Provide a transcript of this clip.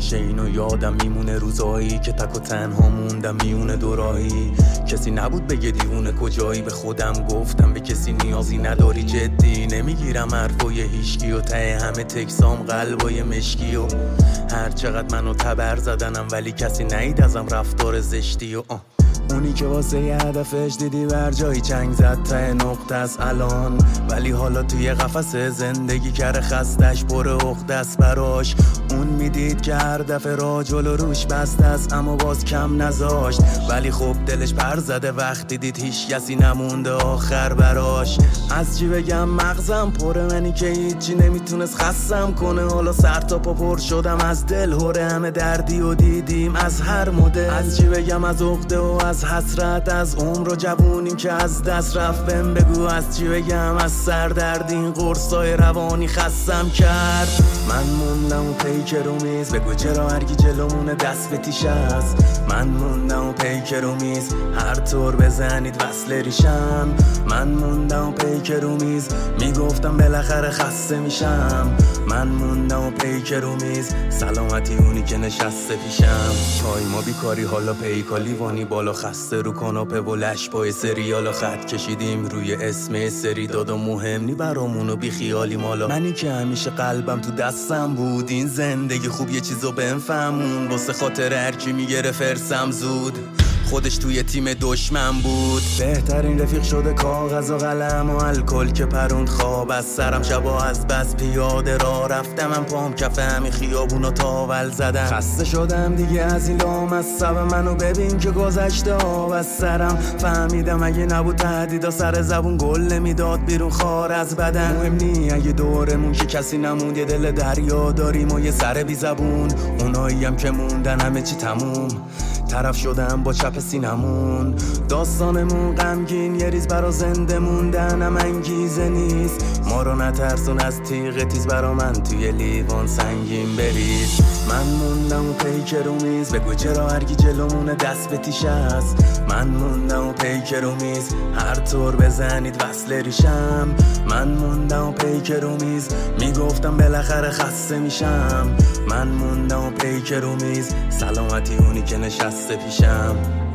همیشه اینو یادم میمونه، روزایی که تک و تنها موندم میونه دوراهی. کسی نبود بگه دیوونه کجایی، به خودم گفتم به کسی نیازی نداری، جدی نمیگیرم حرفای هیچکی و ته همه تکسام قلبای مشکی و هر چقدر منو تبر زدنم ولی کسی نید ازم رفتار زشتی و اونی که واسه یه هدفش دیدی بر جایی چنگ زد ته نقطه است الان، ولی حالا توی قفس زندگی کرده خستش پر عقده است براش. اون میدید که هر دفعه راه جلو روش بسته است اما باز کم نذاشت، ولی خب دلش پر زده وقتی دید هیچ کسی نمونده آخر براش. از چی بگم مغزم پره منی که هیچی نمیتونست خستم کنه، حالا سر تا پا پر شدم از دل هره، همه دردی و دیدیم از هر مدل. از چی بگم از عقده و از حسرت، از عمر و جوونیم که از دست رفت. بهم بگو از چی بگم از سردرد این قرصای روانی خستم کرد. من موندم و پیکر و میز، بگو چرا هرکی جلومونه دست به تیش است. من موندم و پیکر و میز، هر طور بزنید وصل ریشم. من موندم و پیکر و میز، میگفتم بالاخره خسته میشم. من موندم و پیکر و میز، سلامتی اونی که نشسته پیشم. تایما بیکاری حالا پیکالی وانی بالا، خسته رو کاناپه و لش پای سریالا، خط کشیدیم روی اسم سری داد و مهم نی برامون و بی خیالی مالا. منی که همیشه قلبم تو دستم بود، این زندگی خوب یه چیزو بهم فهمون، واسه خاطر هرکی میگره فرسم زود خودش توی تیم دشمن بود. بهترین رفیق شده کاغذ و قلم و الکل که پروند خواب از سرم. شبا از بس پیاده را رفتم، من پام کف همین خیابونو تاول زدم. خسته شدم دیگه از این لامصب، منو ببین که گذشته آب از سرم. فهمیدم اگه نبود تهدیدا سر زبون گل نمیداد بیرون خار از بدن. مهم نی اگه دورمون که کسی نموند، یه دل دریا داریم و یه سر بی زبون. اونایی هم که موندن همه چی تموم، طرف شدم با چپ سینمون. داستانمون غمگین یه ریز برا زنده موندن هم انگیزه نیست. ما رو نترسون از تیغ تیز، برا من توی لیوان سنگین بریز. من موندم و پیکر و میز، بگو چرا هرکی جلومونه دست به تیش است. من موندم و پیکر و میز، هر طور بزنید وصل ریشم. من موندم و پیکر و میز، میگفتم بالاخره خسته میشم. من موندم و پیکر و میز، سلامتی اونی که نشسته پیشم.